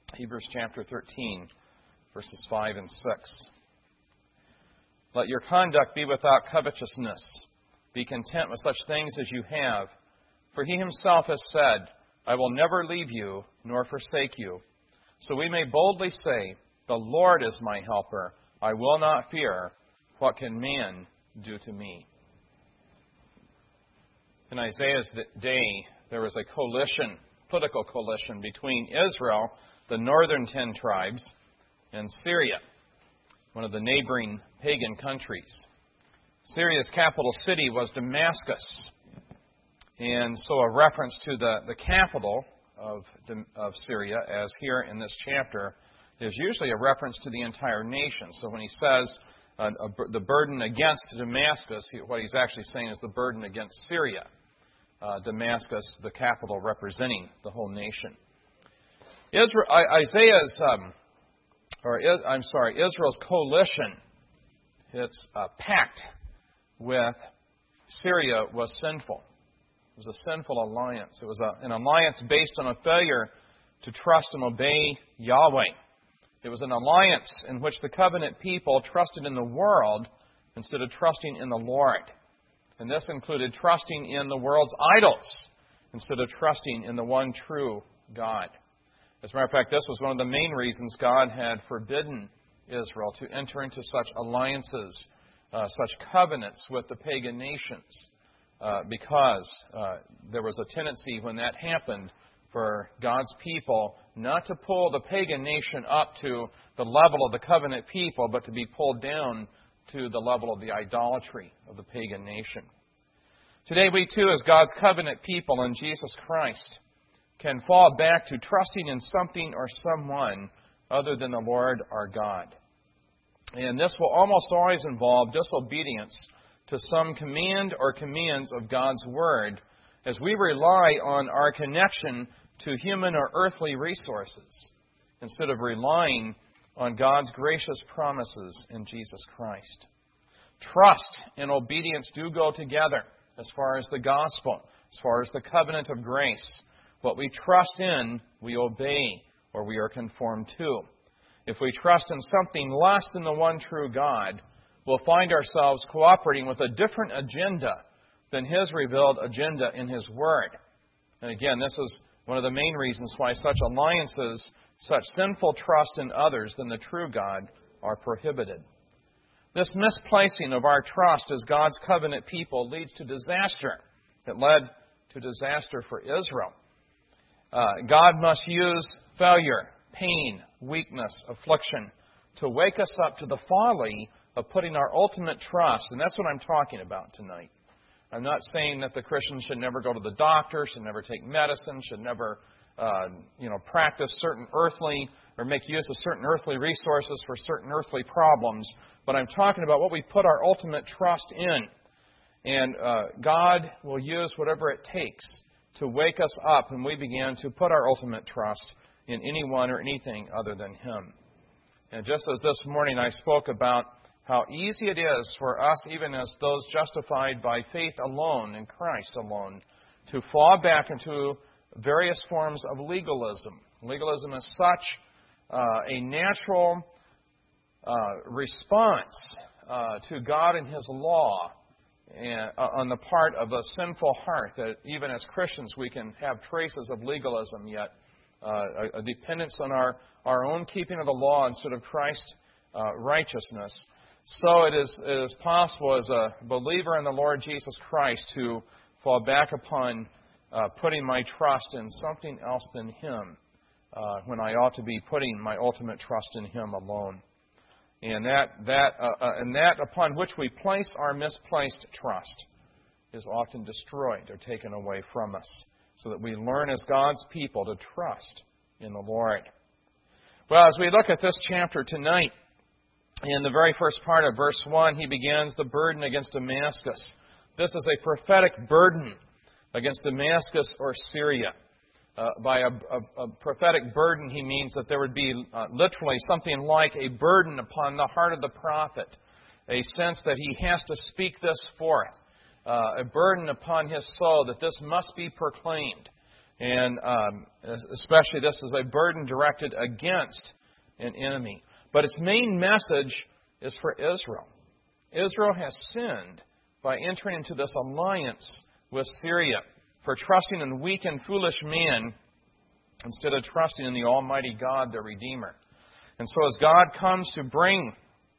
Hebrews chapter 13, verses 5 and 6. Let your conduct be without covetousness. Be content with such things as you have. For he himself has said, I will never leave you nor forsake you. So we may boldly say, the Lord is my helper. I will not fear. What can man do to me? In Isaiah's day, there was a coalition, political coalition between Israel, the northern 10 tribes, and Syria, one of the neighboring pagan countries. Syria's capital city was Damascus. And so a reference to the capital of Syria, as here in this chapter, is usually a reference to the entire nation. So when he says the burden against Damascus, what he's actually saying is the burden against Syria. Damascus, the capital, representing the whole nation. Israel's coalition, its pact with Syria was sinful. It was a sinful alliance. It was an alliance based on a failure to trust and obey Yahweh. It was an alliance in which the covenant people trusted in the world instead of trusting in the Lord. And this included trusting in the world's idols instead of trusting in the one true God. As a matter of fact, this was one of the main reasons God had forbidden Israel to enter into such alliances, such covenants with the pagan nations, because there was a tendency when that happened for God's people not to pull the pagan nation up to the level of the covenant people, but to be pulled down to the level of the idolatry of the pagan nation. Today we too, as God's covenant people in Jesus Christ, can fall back to trusting in something or someone other than the Lord our God. And this will almost always involve disobedience to some command or commands of God's Word as we rely on our connection to human or earthly resources instead of relying on God's gracious promises in Jesus Christ. Trust and obedience do go together as far as the gospel, as far as the covenant of grace. What we trust in, we obey, or we are conformed to. If we trust in something less than the one true God, we'll find ourselves cooperating with a different agenda than His revealed agenda in His Word. And again, this is one of the main reasons why such alliances, such sinful trust in others than the true God, are prohibited. This misplacing of our trust as God's covenant people leads to disaster. It led to disaster for Israel. God must use failure, pain, weakness, affliction to wake us up to the folly of putting our ultimate trust, and that's what I'm talking about tonight. I'm not saying that the Christian should never go to the doctor, should never take medicine, should never practice certain earthly or make use of certain earthly resources for certain earthly problems, but I'm talking about what we put our ultimate trust in. And God will use whatever it takes to wake us up when we begin to put our ultimate trust in anyone or anything other than Him. And just as this morning I spoke about how easy it is for us, even as those justified by faith alone, in Christ alone, to fall back into various forms of legalism. Legalism is such a natural response to God and His law on the part of a sinful heart, that even as Christians we can have traces of legalism, yet a dependence on our own keeping of the law instead of Christ's righteousness. So it is possible as a believer in the Lord Jesus Christ to fall back upon putting my trust in something else than Him when I ought to be putting my ultimate trust in Him alone. And that upon which we place our misplaced trust is often destroyed or taken away from us, so that we learn as God's people to trust in the Lord. Well, as we look at this chapter tonight, in the very first part of verse 1, he begins the burden against Damascus. This is a prophetic burden against Damascus or Syria. By a prophetic burden, he means that there would be literally something like a burden upon the heart of the prophet, a sense that he has to speak this forth, a burden upon his soul that this must be proclaimed. And especially this is a burden directed against an enemy. But its main message is for Israel. Israel has sinned by entering into this alliance with Syria, for trusting in weak and foolish man instead of trusting in the Almighty God, the Redeemer. And so as God comes to bring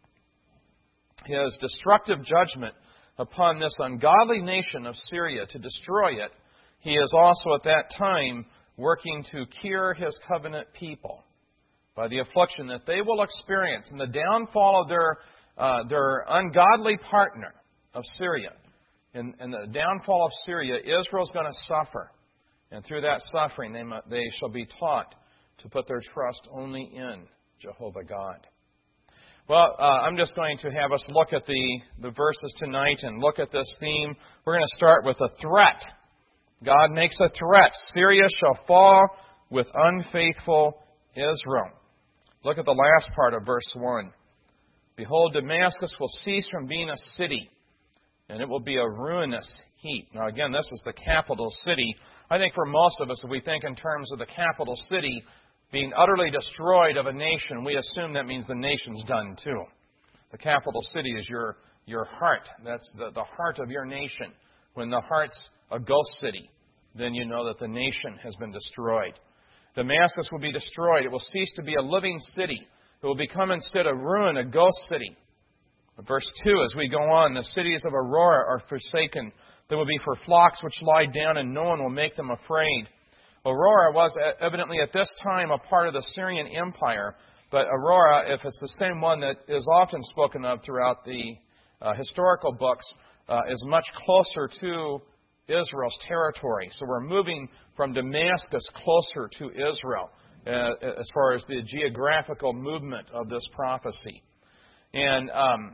His destructive judgment upon this ungodly nation of Syria to destroy it, He is also at that time working to cure His covenant people by the affliction that they will experience and the downfall of their ungodly partner of Syria. In the downfall of Syria, Israel's going to suffer. And through that suffering, they shall be taught to put their trust only in Jehovah God. Well, I'm just going to have us look at the verses tonight and look at this theme. We're going to start with a threat. God makes a threat. Syria shall fall with unfaithful Israel. Look at the last part of verse 1. Behold, Damascus will cease from being a city, and it will be a ruinous heap. Now again, this is the capital city. I think for most of us, if we think in terms of the capital city being utterly destroyed of a nation, we assume that means the nation's done too. The capital city is your heart. That's the heart of your nation. When the heart's a ghost city, then you know that the nation has been destroyed. Damascus will be destroyed. It will cease to be a living city. It will become instead a ruin, a ghost city. Verse 2, as we go on, the cities of Aurora are forsaken. They will be for flocks which lie down, and no one will make them afraid. Aurora was evidently at this time a part of the Syrian Empire, but Aurora, if it's the same one that is often spoken of throughout the historical books, is much closer to Israel's territory. So we're moving from Damascus closer to Israel as far as the geographical movement of this prophecy. And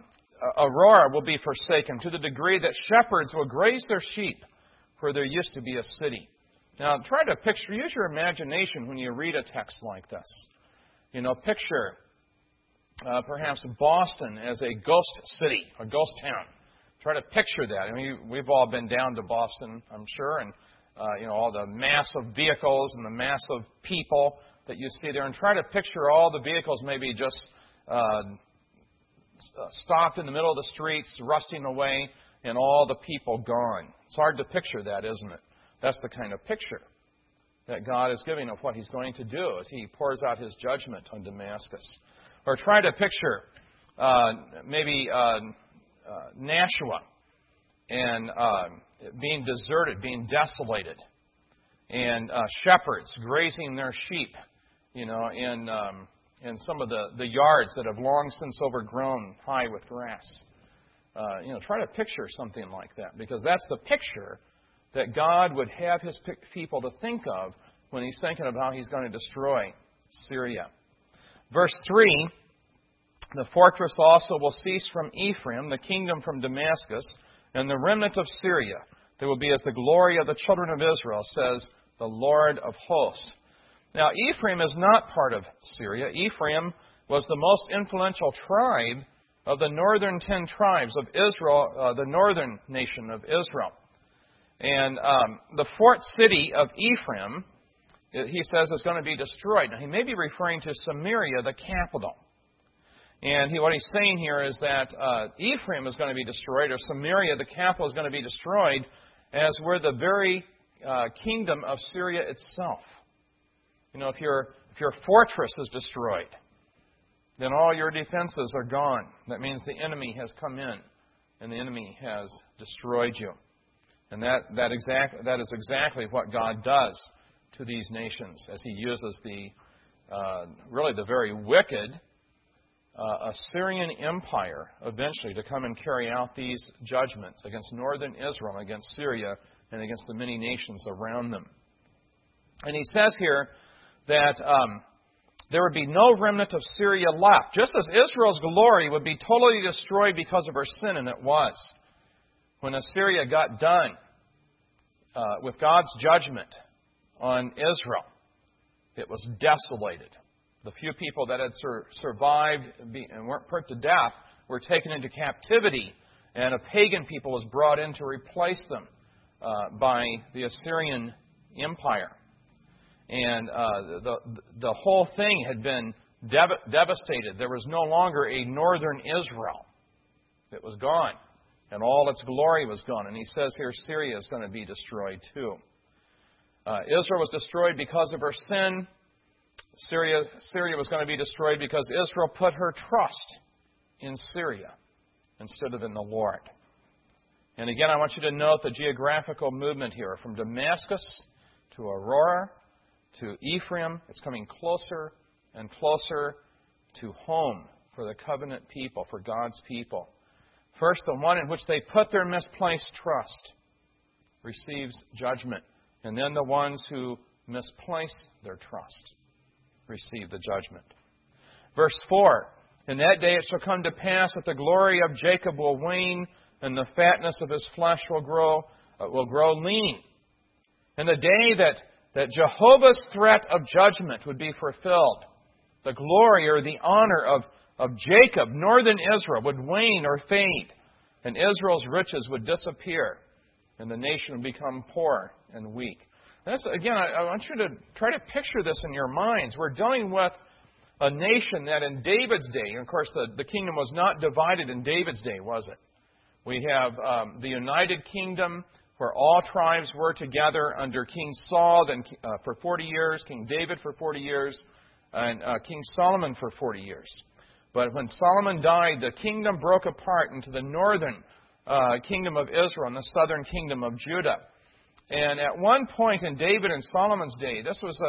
Aurora will be forsaken to the degree that shepherds will graze their sheep, for there used to be a city. Now, try to picture, use your imagination when you read a text like this. You know, picture perhaps Boston as a ghost city, a ghost town. Try to picture that. I mean, we've all been down to Boston, I'm sure, and all the mass of vehicles and the mass of people that you see there, and try to picture all the vehicles maybe just stopped in the middle of the streets, rusting away, and all the people gone. It's hard to picture that, isn't it? That's the kind of picture that God is giving of what He's going to do as He pours out His judgment on Damascus. Or try to picture maybe Nashua and being deserted, being desolated, and shepherds grazing their sheep, in some of the yards that have long since overgrown high with grass. Try to picture something like that, because that's the picture that God would have His people to think of when He's thinking of how He's going to destroy Syria. Verse 3, the fortress also will cease from Ephraim, the kingdom from Damascus, and the remnant of Syria. They will be as the glory of the children of Israel, says the Lord of hosts. Now, Ephraim is not part of Syria. Ephraim was the most influential tribe of the northern 10 tribes of Israel, the northern nation of Israel. And the fort city of Ephraim, he says, is going to be destroyed. Now, he may be referring to Samaria, the capital. And what he's saying here is that Ephraim is going to be destroyed, or Samaria, the capital, is going to be destroyed, as were the very kingdom of Syria itself. If your fortress is destroyed, then all your defenses are gone. That means the enemy has come in, and the enemy has destroyed you. And that is exactly what God does to these nations, as He uses the very wicked Assyrian Empire eventually to come and carry out these judgments against northern Israel, against Syria, and against the many nations around them. And he says here that there would be no remnant of Syria left, just as Israel's glory would be totally destroyed because of her sin, and it was. When Assyria got done with God's judgment on Israel, it was desolated. The few people that had survived and weren't put to death were taken into captivity, and a pagan people was brought in to replace them by the Assyrian Empire. And the whole thing had been devastated. There was no longer a northern Israel. It was gone. And all its glory was gone. And he says here Syria is going to be destroyed too. Israel was destroyed because of her sin. Syria was going to be destroyed because Israel put her trust in Syria instead of in the Lord. And again, I want you to note the geographical movement here. From Damascus to Aurora to Ephraim, it's coming closer and closer to home for the covenant people, for God's people. First, the one in which they put their misplaced trust receives judgment. And then the ones who misplace their trust receive the judgment. Verse 4, in that day it shall come to pass that the glory of Jacob will wane, and the fatness of his flesh will grow lean. And the day that Jehovah's threat of judgment would be fulfilled, the glory or the honor of Jacob, northern Israel, would wane or fade, and Israel's riches would disappear, and the nation would become poor and weak. Again, I want you to try to picture this in your minds. We're dealing with a nation that in David's day, and of course the kingdom was not divided in David's day, was it? We have the United Kingdom, where all tribes were together under King Saul then, for 40 years, King David for 40 years, and King Solomon for 40 years. But when Solomon died, the kingdom broke apart into the northern kingdom of Israel and the southern kingdom of Judah. And at one point in David and Solomon's day,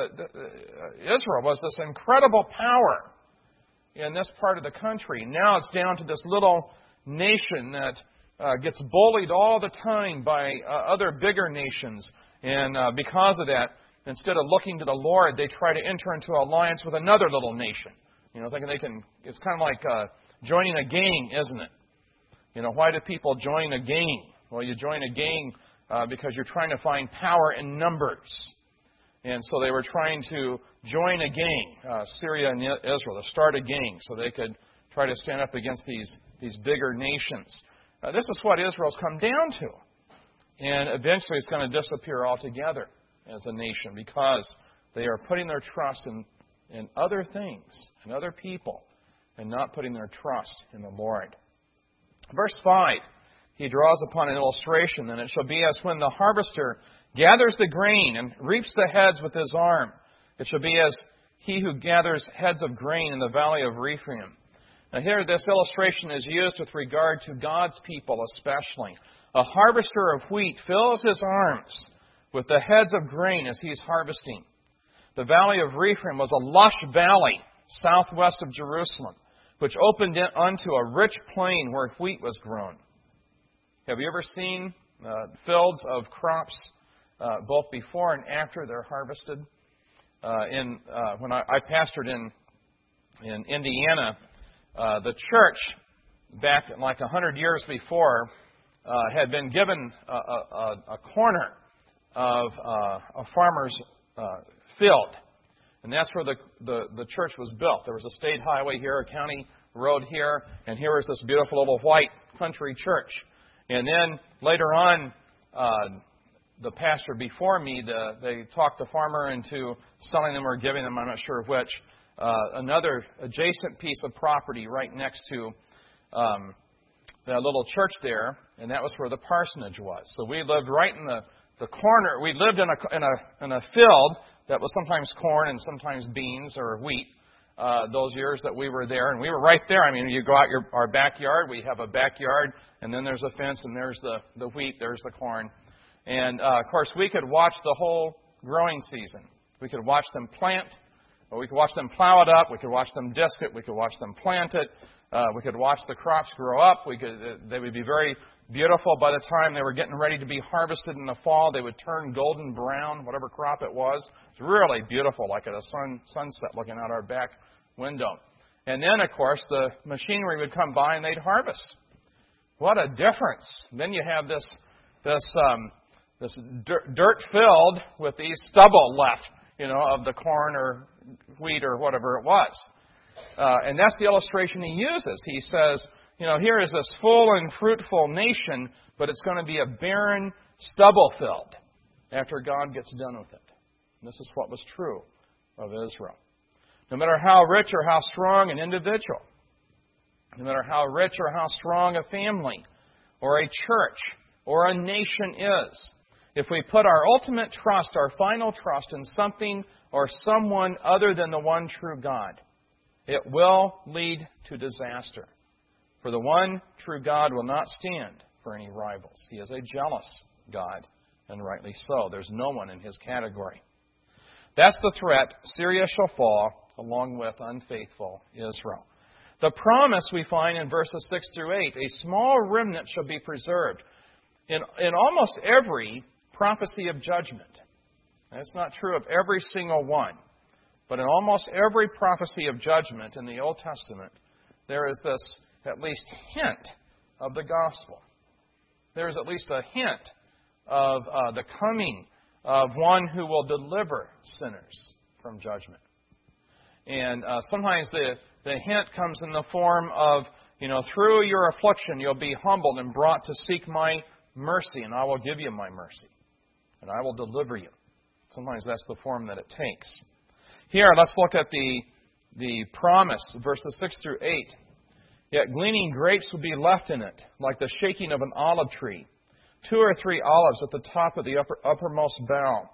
Israel was this incredible power in this part of the country. Now it's down to this little nation that gets bullied all the time by other bigger nations. And because of that, instead of looking to the Lord, they try to enter into an alliance with another little nation. Thinking they can. It's kind of like joining a gang, isn't it? Why do people join a gang? Well, you join a gang because you're trying to find power in numbers. And so they were trying to join a gang, Syria and Israel, to start a gang so they could try to stand up against these bigger nations. This is what Israel's come down to. And eventually it's going to disappear altogether as a nation because they are putting their trust in other things and other people and not putting their trust in the Lord. Verse 5, he draws upon an illustration, and it shall be as when the harvester gathers the grain and reaps the heads with his arm. It shall be as he who gathers heads of grain in the valley of Ephraim. Now here, this illustration is used with regard to God's people especially. A harvester of wheat fills his arms with the heads of grain as he's harvesting. The valley of Ephraim was a lush valley southwest of Jerusalem, which opened onto a rich plain where wheat was grown. Have you ever seen fields of crops both before and after they're harvested? When I pastored in Indiana, the church back like 100 years before had been given a corner of a farmer's field. And that's where the church was built. There was a state highway here, a county road here, and here was this beautiful little white country church. And then later on, the pastor before me, they talked the farmer into selling them or giving them, I'm not sure which, another adjacent piece of property right next to that little church there, and that was where the parsonage was. So we lived right in the corner. We lived in a field that was sometimes corn and sometimes beans or wheat. Those years that we were there, and we were right there. I mean, you go out our backyard. We have a backyard, and then there's a fence, and there's the wheat, there's the corn, and of course we could watch the whole growing season. We could watch them plant, or we could watch them plow it up. We could watch them disc it. We could watch them plant it. We could watch the crops grow up. They would be very beautiful by the time they were getting ready to be harvested in the fall. They would turn golden brown, whatever crop it was. It's really beautiful, like at a sunset looking out our back window. And then, of course, the machinery would come by and they'd harvest. What a difference. Then you have this dirt filled with these stubble left, of the corn or wheat or whatever it was. And that's the illustration he uses. He says, here is this full and fruitful nation, but it's going to be a barren stubble field after God gets done with it. And this is what was true of Israel. No matter how rich or how strong an individual, no matter how rich or how strong a family or a church or a nation is, if we put our ultimate trust, our final trust in something or someone other than the one true God, it will lead to disaster. For the one true God will not stand for any rivals. He is a jealous God, and rightly so. There's no one in His category. That's the threat. Syria shall fall, along with unfaithful Israel. The promise we find in verses 6 through 8, a small remnant shall be preserved. In almost every prophecy of judgment, and it's not true of every single one, but in almost every prophecy of judgment in the Old Testament, there is this at least hint of the gospel. There is at least a hint of the coming of one who will deliver sinners from judgment. And sometimes the hint comes in the form of, through your affliction you'll be humbled and brought to seek my mercy, and I will give you my mercy, and I will deliver you. Sometimes that's the form that it takes. Here, let's look at the promise, verses 6 through 8. Yet gleaning grapes will be left in it, like the shaking of an olive tree. 2 or 3 olives at the top of the uppermost bough.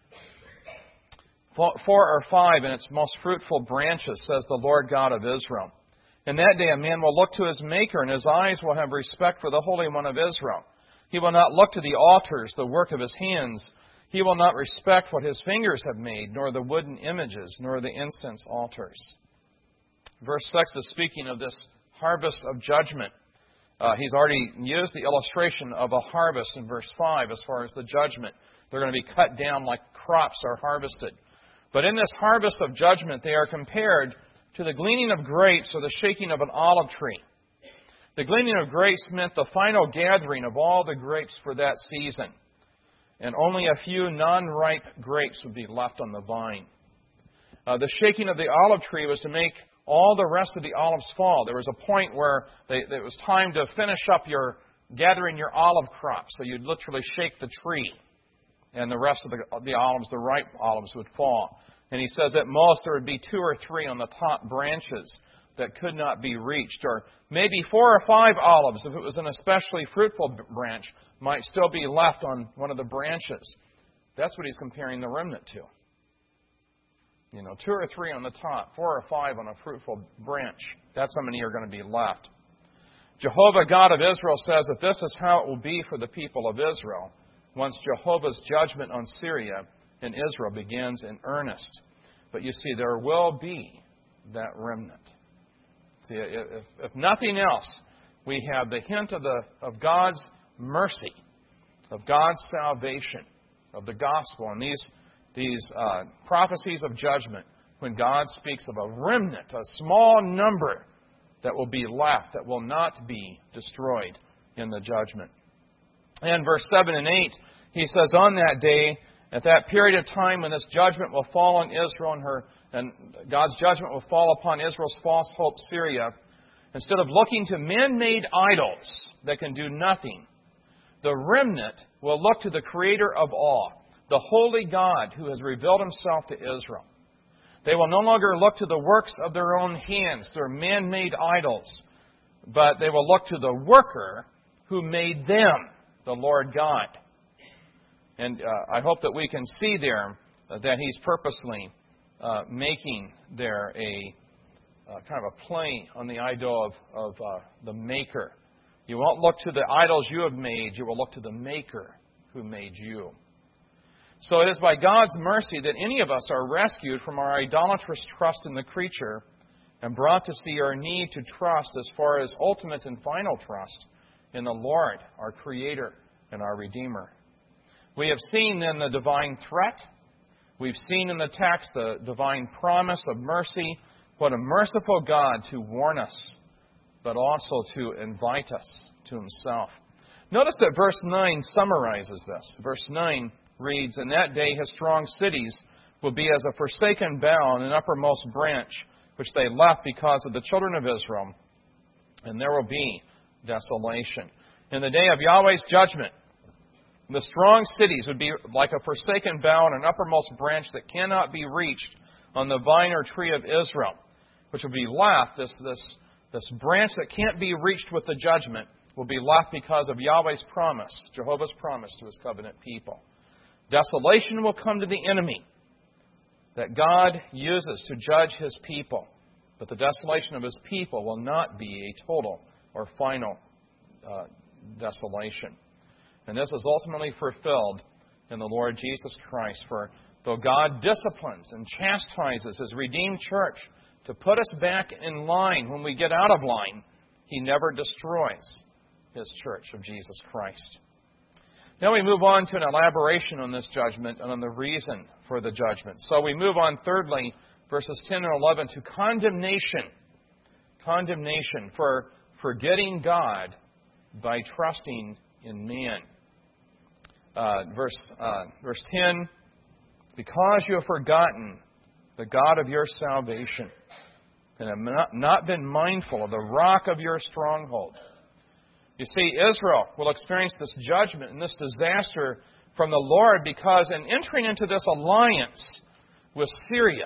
4 or 5 in its most fruitful branches, says the Lord God of Israel. In that day a man will look to his Maker, and his eyes will have respect for the Holy One of Israel. He will not look to the altars, the work of his hands. He will not respect what his fingers have made, nor the wooden images, nor the incense altars. Verse 6 is speaking of this harvest of judgment. He's already used the illustration of a harvest in verse 5 as far as the judgment. They're going to be cut down like crops are harvested. But in this harvest of judgment, they are compared to the gleaning of grapes or the shaking of an olive tree. The gleaning of grapes meant the final gathering of all the grapes for that season. And only a few non-ripe grapes would be left on the vine. The shaking of the olive tree was to make all the rest of the olives fall. There was a point where it was time to finish up gathering your olive crop. So you'd literally shake the tree, and the rest of the olives, the ripe olives, would fall. And he says at most there would be 2 or 3 on the top branches that could not be reached. Or maybe 4 or 5 olives, if it was an especially fruitful branch, might still be left on one of the branches. That's what he's comparing the remnant to. 2 or 3 on the top, 4 or 5 on a fruitful branch. That's how many are going to be left. Jehovah God of Israel says that this is how it will be for the people of Israel once Jehovah's judgment on Syria and Israel begins in earnest. But you see, there will be that remnant. See, if nothing else, we have the hint of God's mercy, of God's salvation, of the gospel, and these prophecies of judgment, when God speaks of a remnant, a small number that will be left, that will not be destroyed in the judgment. And verse 7 and 8, he says, on that day, at that period of time when this judgment will fall on Israel and God's judgment will fall upon Israel's false hope, Syria, instead of looking to man-made idols that can do nothing, the remnant will look to the Creator of all, the holy God who has revealed Himself to Israel. They will no longer look to the works of their own hands, their man-made idols, but they will look to the worker who made them, the Lord God. And I hope that we can see there that He's purposely making there a kind of a play on the idea of the Maker. You won't look to the idols you have made, you will look to the Maker who made you. So it is by God's mercy that any of us are rescued from our idolatrous trust in the creature and brought to see our need to trust as far as ultimate and final trust in the Lord, our Creator and our Redeemer. We have seen then the divine threat. We've seen in the text the divine promise of mercy. What a merciful God to warn us, but also to invite us to Himself. Notice that verse 9 summarizes this. Verse 9 reads, in that day His strong cities will be as a forsaken bough and an uppermost branch, which they left because of the children of Israel, and there will be desolation. In the day of Yahweh's judgment, The strong cities would be like a forsaken bough and an uppermost branch that cannot be reached on the vine or tree of Israel, which will be left, this branch that can't be reached with the judgment, will be left because of Yahweh's promise, Jehovah's promise to His covenant people. Desolation will come to the enemy that God uses to judge His people. But the desolation of His people will not be a total or final desolation. And this is ultimately fulfilled in the Lord Jesus Christ. For though God disciplines and chastises His redeemed church to put us back in line when we get out of line, He never destroys His church of Jesus Christ. Now we move on to an elaboration on this judgment and on the reason for the judgment. So we move on, thirdly, verses 10 and 11, to condemnation. Condemnation for forgetting God by trusting in man. Verse 10, because you have forgotten the God of your salvation and have not been mindful of the rock of your stronghold. You see, Israel will experience this judgment and this disaster from the Lord because in entering into this alliance with Syria,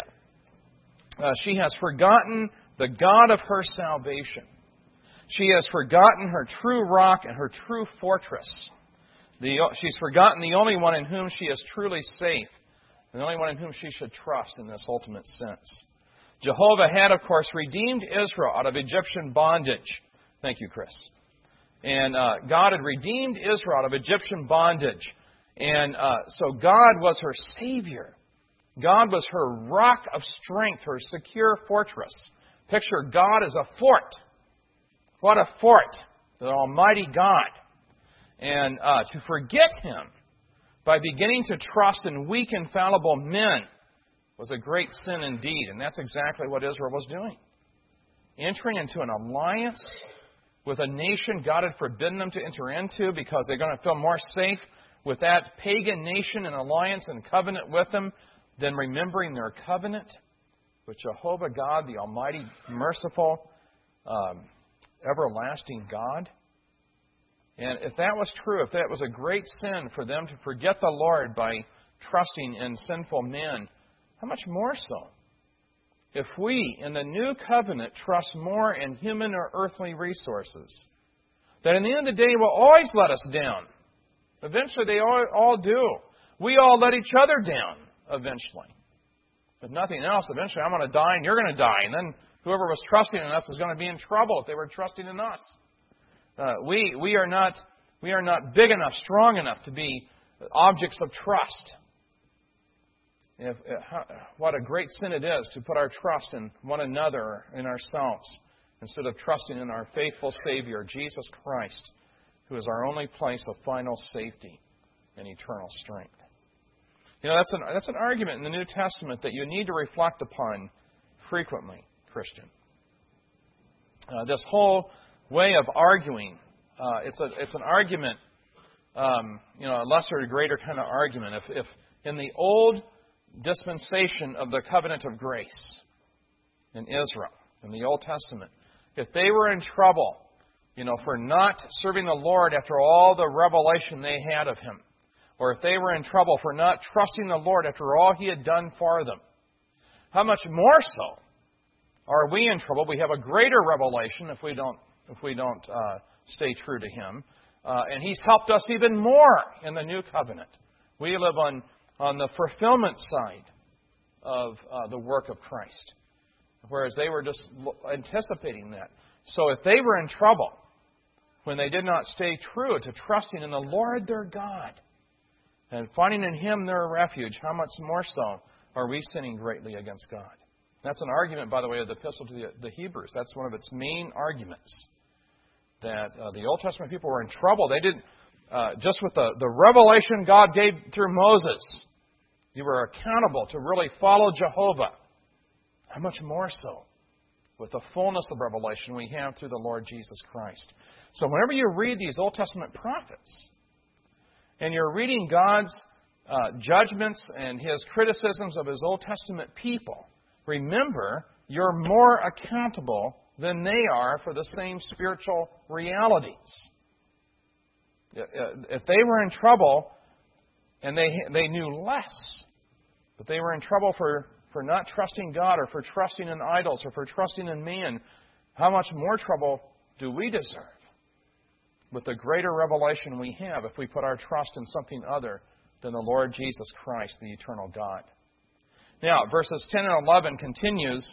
she has forgotten the God of her salvation. She has forgotten her true rock and her true fortress. She's forgotten the only one in whom she is truly safe, and the only one in whom she should trust in this ultimate sense. Jehovah had, of course, redeemed Israel out of Egyptian bondage. Thank you, Chris. And God had redeemed Israel out of Egyptian bondage. And so God was her Savior. God was her rock of strength, her secure fortress. Picture God as a fort. What a fort! The Almighty God. And to forget Him by beginning to trust in weak and fallible men was a great sin indeed. And that's exactly what Israel was doing. Entering into an alliance with a nation God had forbidden them to enter into because they're going to feel more safe with that pagan nation in alliance and covenant with them than remembering their covenant with Jehovah God, the Almighty, merciful, everlasting God. And if that was true, if that was a great sin for them to forget the Lord by trusting in sinful men, how much more so if we, in the new covenant, trust more in human or earthly resources, that in the end of the day will always let us down. Eventually they all do. We all let each other down eventually. If nothing else, eventually I'm going to die and you're going to die. And then whoever was trusting in us is going to be in trouble if they were trusting in us. We are not big enough, strong enough to be objects of trust. What a great sin it is to put our trust in one another, in ourselves, instead of trusting in our faithful Savior, Jesus Christ, who is our only place of final safety and eternal strength. You know, that's an argument in the New Testament that you need to reflect upon frequently, Christian. This whole way of arguing, it's an argument, a lesser to greater kind of argument. If in the old dispensation of the covenant of grace in Israel, in the Old Testament, if they were in trouble, for not serving the Lord after all the revelation they had of Him, or if they were in trouble for not trusting the Lord after all He had done for them, how much more so are we in trouble? We have a greater revelation if we don't stay true to Him, and He's helped us even more in the new covenant. We live on the fulfillment side of the work of Christ, whereas they were just anticipating that. So if they were in trouble when they did not stay true to trusting in the Lord their God and finding in Him their refuge, how much more so are we sinning greatly against God? That's an argument, by the way, of the Epistle to the Hebrews. That's one of its main arguments, that the Old Testament people were in trouble. They didn't, just with the revelation God gave through Moses, you were accountable to really follow Jehovah. How much more so with the fullness of revelation we have through the Lord Jesus Christ. So whenever you read these Old Testament prophets, and you're reading God's judgments and His criticisms of His Old Testament people, remember, you're more accountable than they are for the same spiritual realities. If they were in trouble and they knew less, but they were in trouble for not trusting God or for trusting in idols or for trusting in man, how much more trouble do we deserve with the greater revelation we have if we put our trust in something other than the Lord Jesus Christ, the eternal God? Now, verses 10 and 11 continues,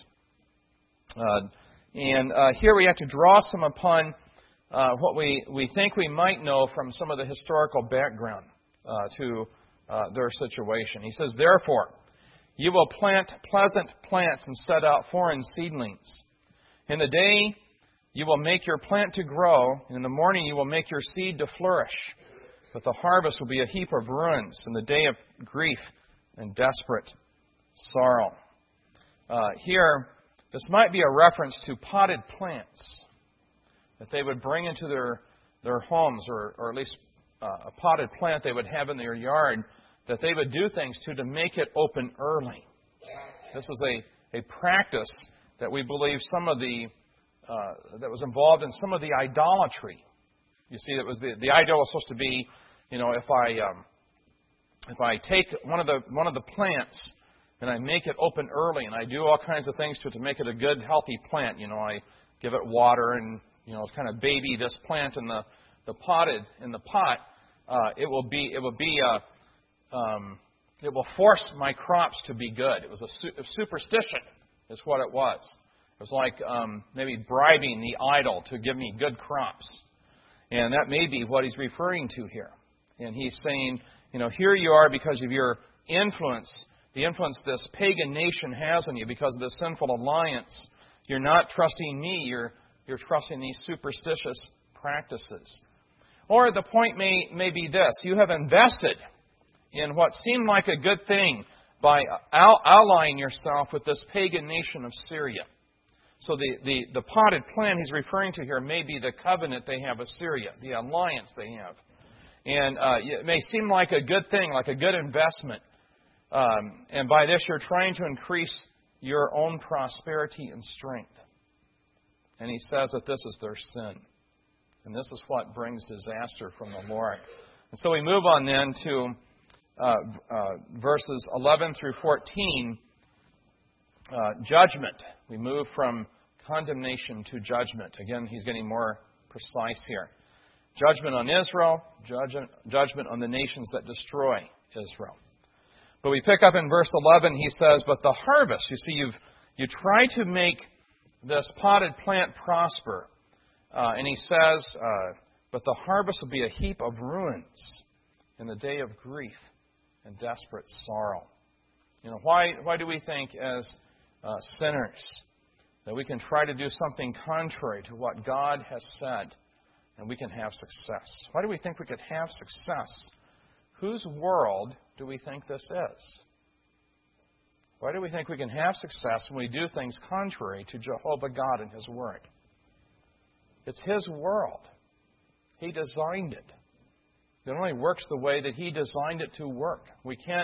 and here we have to draw some upon what we think we might know from some of the historical background to their situation. He says, "Therefore, you will plant pleasant plants and set out foreign seedlings. In the day you will make your plant to grow, and in the morning you will make your seed to flourish. But the harvest will be a heap of ruins in the day of grief and desperate sorrow." Here, this might be a reference to potted plants that they would bring into their homes, or at least a potted plant they would have in their yard, that they would do things to make it open early. This was a practice that we believe that was involved in some of the idolatry. You see, it was the idol was supposed to be, if I take one of the plants and I make it open early and I do all kinds of things to it to make it a good, healthy plant. I give it water and kind of baby this plant in the pot. It will force my crops to be good. It was a superstition, is what it was. It was like maybe bribing the idol to give me good crops. And that may be what he's referring to here. And he's saying, here you are because of your influence, the influence this pagan nation has on you because of this sinful alliance. You're not trusting me, you're trusting these superstitious practices. Or the point may be this: you have invested in what seemed like a good thing by allying yourself with this pagan nation of Syria. So the potted plant he's referring to here may be the covenant they have with Syria, the alliance they have. And it may seem like a good thing, like a good investment. And by this you're trying to increase your own prosperity and strength. And he says that this is their sin. And this is what brings disaster from the Lord. And so we move on then to verses 11 through 14, judgment. We move from condemnation to judgment. Again, he's getting more precise here. Judgment on Israel, judgment on the nations that destroy Israel. But we pick up in verse 11, he says, "But the harvest," you see, you try to make this potted plant prosper. And he says, "But the harvest will be a heap of ruins in the day of grief and desperate sorrow." Why do we think as sinners that we can try to do something contrary to what God has said and we can have success? Why do we think we could have success? Whose world do we think this is? Why do we think we can have success when we do things contrary to Jehovah God and His Word? It's His world. He designed it. It only works the way that He designed it to work. We try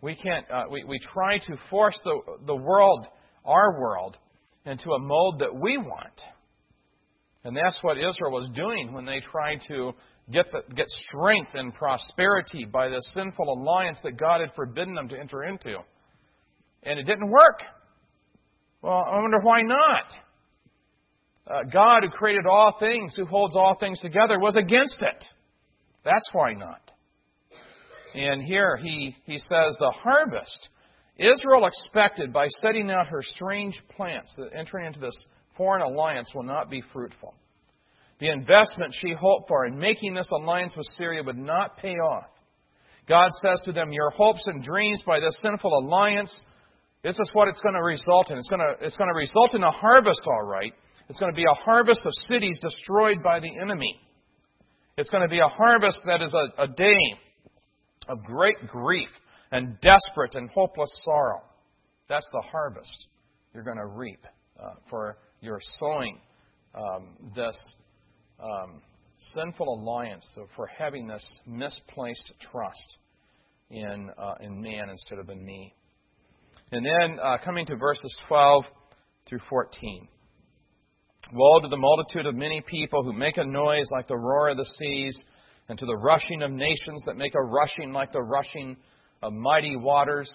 to force the world, our world, into a mold that we want. And that's what Israel was doing when they tried to get strength and prosperity by this sinful alliance that God had forbidden them to enter into. And it didn't work. Well, I wonder why not. God, who created all things, who holds all things together, was against it. That's why not. And here he says the harvest Israel expected by setting out her strange plants, entering into this foreign alliance, will not be fruitful. The investment she hoped for in making this alliance with Syria would not pay off. God says to them, your hopes and dreams by this sinful alliance, this is what it's going to result in. It's going to result in a harvest, all right. It's going to be a harvest of cities destroyed by the enemy. It's going to be a harvest that is a day of great grief and desperate and hopeless sorrow. That's the harvest you're going to reap for your sowing this sinful alliance, for having this misplaced trust in man instead of in me. And then coming to verses 12 through 14. Woe to the multitude of many people who make a noise like the roar of the seas and to the rushing of nations that make a rushing like the rushing of mighty waters.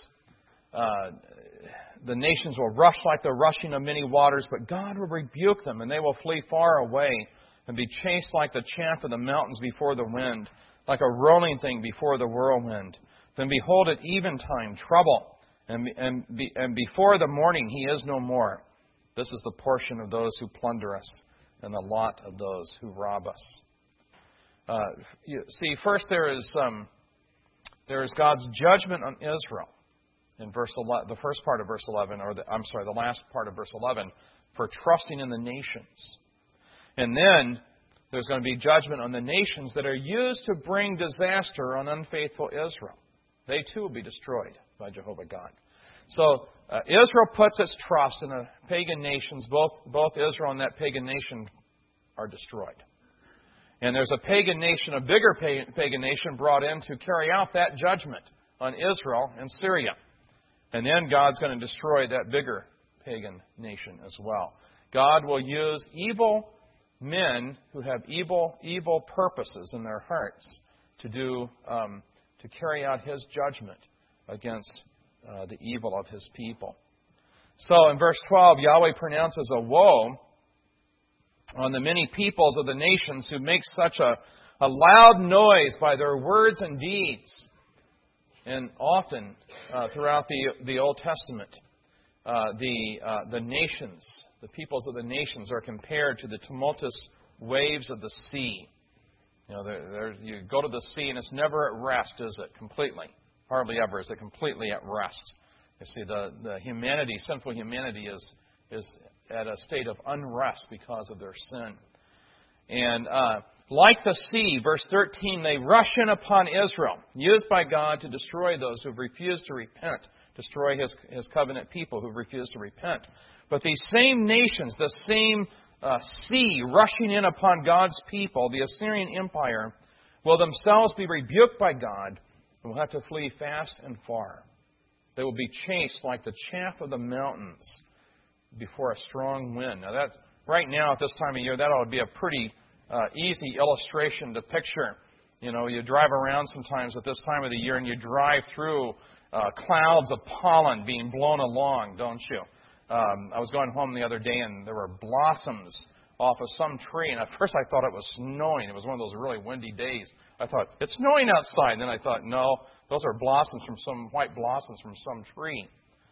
The nations will rush like the rushing of many waters, but God will rebuke them, and they will flee far away and be chased like the chaff of the mountains before the wind, like a rolling thing before the whirlwind. Then behold, at eventime, trouble, and before the morning he is no more. This is the portion of those who plunder us, and the lot of those who rob us. First there is God's judgment on Israel in verse 11, the first part of verse 11, the last part of verse 11, for trusting in the nations. And then there's going to be judgment on the nations that are used to bring disaster on unfaithful Israel. They too will be destroyed by Jehovah God. So Israel puts its trust in the pagan nations. Both Israel and that pagan nation are destroyed. And there's a pagan nation, a bigger pagan nation brought in to carry out that judgment on Israel and Syria. And then God's going to destroy that bigger pagan nation as well. God will use evil men who have evil purposes in their hearts to carry out His judgment against the evil of His people. So in verse 12, Yahweh pronounces a woe on the many peoples of the nations who make such a loud noise by their words and deeds. And often throughout the Old Testament, the nations, the peoples of the nations are compared to the tumultuous waves of the sea. You go to the sea and it's never at rest, is it? Completely. Hardly ever is it completely at rest. You see, the humanity, sinful humanity is at a state of unrest because of their sin. And like the sea, verse 13, they rush in upon Israel, used by God to destroy those who have refused to repent, destroy His covenant people who have refused to repent. But these same nations, the same sea rushing in upon God's people, the Assyrian Empire, will themselves be rebuked by God and will have to flee fast and far. They will be chased like the chaff of the mountains before a strong wind. Now, that's right now at this time of year, that ought to be a pretty easy illustration to picture. You drive around sometimes at this time of the year and you drive through clouds of pollen being blown along, don't you? I was going home the other day and there were blossoms off of some tree, and at first I thought it was snowing. It was one of those really windy days. I thought, it's snowing outside. And then I thought, no, those are blossoms from some white blossoms from some tree.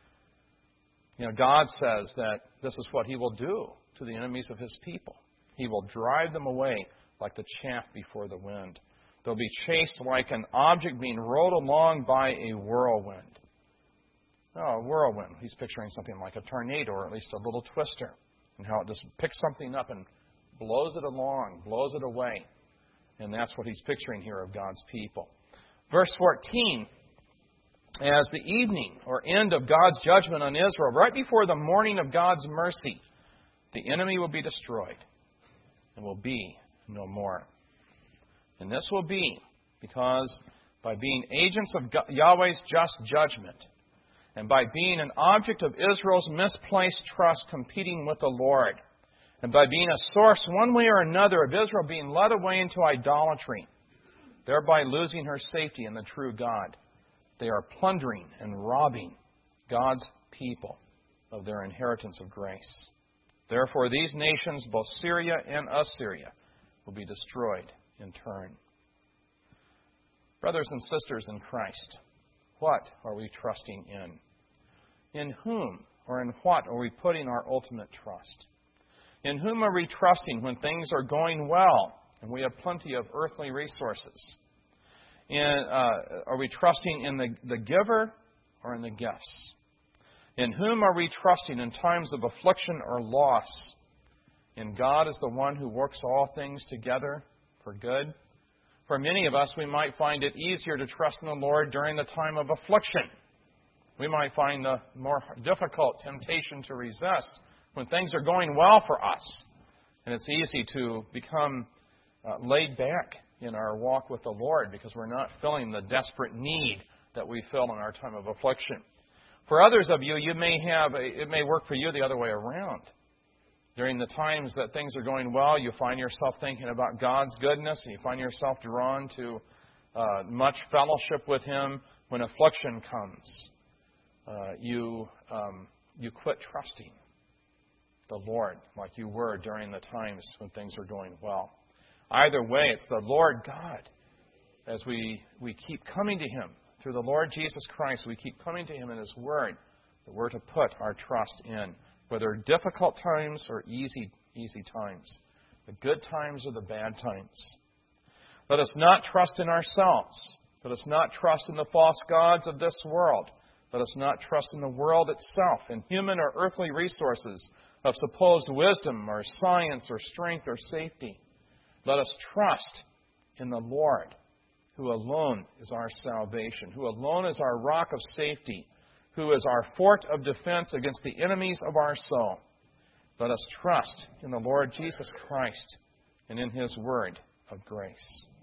God says that this is what He will do to the enemies of His people. He will drive them away like the chaff before the wind. They'll be chased like an object being rolled along by a whirlwind. Oh, a whirlwind. He's picturing something like a tornado, or at least a little twister, and how it just picks something up and blows it along, blows it away. And that's what He's picturing here of God's people. Verse 14, as the evening or end of God's judgment on Israel, right before the morning of God's mercy, the enemy will be destroyed and will be no more. And this will be because by being agents of Yahweh's just judgment, and by being an object of Israel's misplaced trust competing with the Lord, and by being a source one way or another of Israel being led away into idolatry, thereby losing her safety in the true God, they are plundering and robbing God's people of their inheritance of grace. Therefore, these nations, both Syria and Assyria, will be destroyed in turn. Brothers and sisters in Christ, what are we trusting in? In whom or in what are we putting our ultimate trust? In whom are we trusting when things are going well and we have plenty of earthly resources? Are we trusting in the giver or in the gifts? In whom are we trusting in times of affliction or loss? In God as the one who works all things together for good? For many of us, we might find it easier to trust in the Lord during the time of affliction. We might find the more difficult temptation to resist when things are going well for us. And it's easy to become laid back in our walk with the Lord because we're not feeling the desperate need that we feel in our time of affliction. For others of you, it may work for you the other way around. During the times that things are going well, you find yourself thinking about God's goodness, and you find yourself drawn to much fellowship with Him. When affliction comes, you quit trusting the Lord like you were during the times when things are going well. Either way, it's the Lord God. As we keep coming to Him through the Lord Jesus Christ, we keep coming to Him in His Word that we're to put our trust in, whether difficult times or easy times, the good times or the bad times. Let us not trust in ourselves. Let us not trust in the false gods of this world. Let us not trust in the world itself, in human or earthly resources of supposed wisdom or science or strength or safety. Let us trust in the Lord, who alone is our salvation, who alone is our rock of safety, who is our fort of defense against the enemies of our soul. Let us trust in the Lord Jesus Christ and in His word of grace.